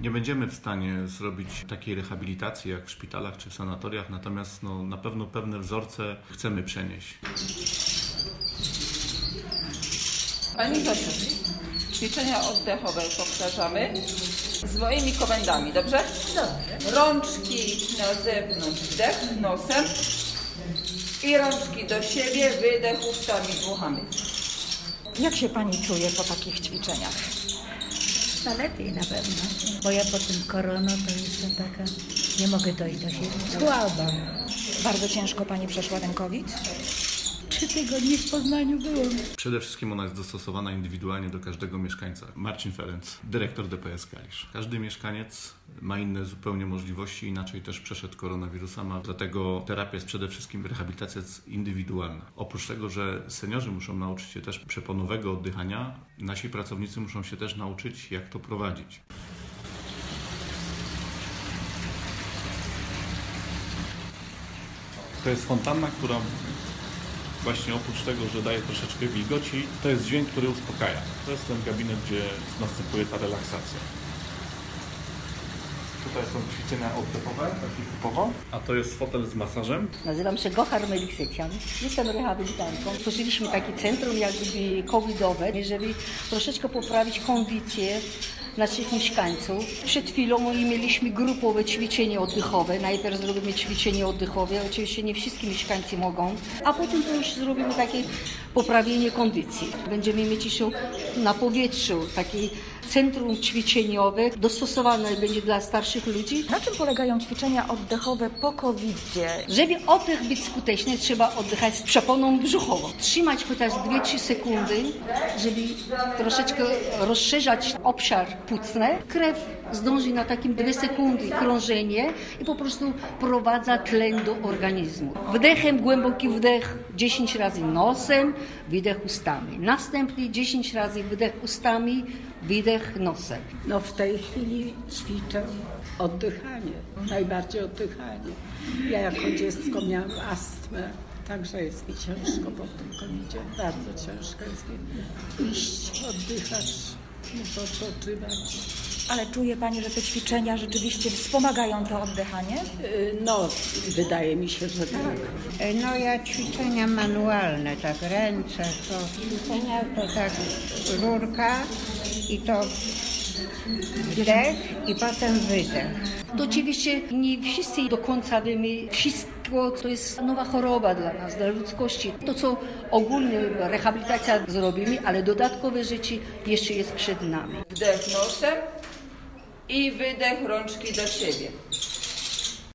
Nie będziemy w stanie zrobić takiej rehabilitacji jak w szpitalach czy w sanatoriach, natomiast na pewno pewne wzorce chcemy przenieść. Pani Zosiu, ćwiczenia oddechowe powtarzamy z moimi komendami, dobrze? Dobrze. Rączki na zewnątrz, wdech nosem i rączki do siebie, wydech ustami, dmuchamy. Jak się Pani czuje po takich ćwiczeniach? No lepiej na pewno, bo ja po tym korono to jestem taka, nie mogę dojść do siebie. Słaba. Bardzo ciężko Pani przeszła ten COVID? 3 tygodnie w Poznaniu byłam. Przede wszystkim ona jest dostosowana indywidualnie do każdego mieszkańca. Marcin Ferenc, dyrektor DPS Kalisz. Każdy mieszkaniec ma inne zupełnie możliwości, inaczej też przeszedł koronawirusa, dlatego terapia jest przede wszystkim, rehabilitacja jest indywidualna. Oprócz tego, że seniorzy muszą nauczyć się też przeponowego oddychania, nasi pracownicy muszą się też nauczyć, jak to prowadzić. To jest fontanna, która właśnie oprócz tego, że daje troszeczkę wilgoci, to jest dźwięk, który uspokaja. To jest ten gabinet, gdzie następuje ta relaksacja. Tutaj są ćwiczenia oddechowe, takie typowo. A to jest fotel z masażem. Nazywam się Gochar Meliksycian. Jestem rehabilitantką. Tworzyliśmy takie centrum jakby covidowe, żeby troszeczkę poprawić kondycję naszych mieszkańców. Przed chwilą mieliśmy grupowe ćwiczenie oddechowe. Najpierw zrobimy ćwiczenie oddechowe. Oczywiście nie wszyscy mieszkańcy mogą, a potem to już zrobimy takie poprawienie kondycji. Będziemy mieć jeszcze na powietrzu takie centrum ćwiczeniowe, dostosowane będzie dla starszych ludzi. Na czym polegają ćwiczenia oddechowe po COVID-zie? Żeby oddech być skuteczny, trzeba oddychać z przeponą brzuchową. Trzymać chociaż 2-3 sekundy, żeby troszeczkę rozszerzać obszar płucny. Krew zdąży na takim 2 sekundy krążenie i po prostu wprowadza tlen do organizmu. Wdechem, głęboki wdech 10 razy nosem, wydech ustami. Następnie 10 razy wydech ustami, wydech nosem. No w tej chwili ćwiczę oddychanie, najbardziej oddychanie. Ja jako dziecko miałam astmę, także jest mi ciężko po tym COVID-zie. Bardzo ciężko jest mi iść, oddychać, muszę odpoczywać. Ale czuje Pani, że te ćwiczenia rzeczywiście wspomagają to oddychanie? No, wydaje mi się, że tak. No ja ćwiczenia manualne, tak ręce, to ćwiczenia to tak rurka i to wdech i potem wydech. To oczywiście nie wszyscy do końca wiemy wszystko, to jest nowa choroba dla nas, dla ludzkości. To, co ogólnie rehabilitacja zrobimy, ale dodatkowe rzeczy jeszcze jest przed nami. Wdech nosem i wydech rączki do siebie.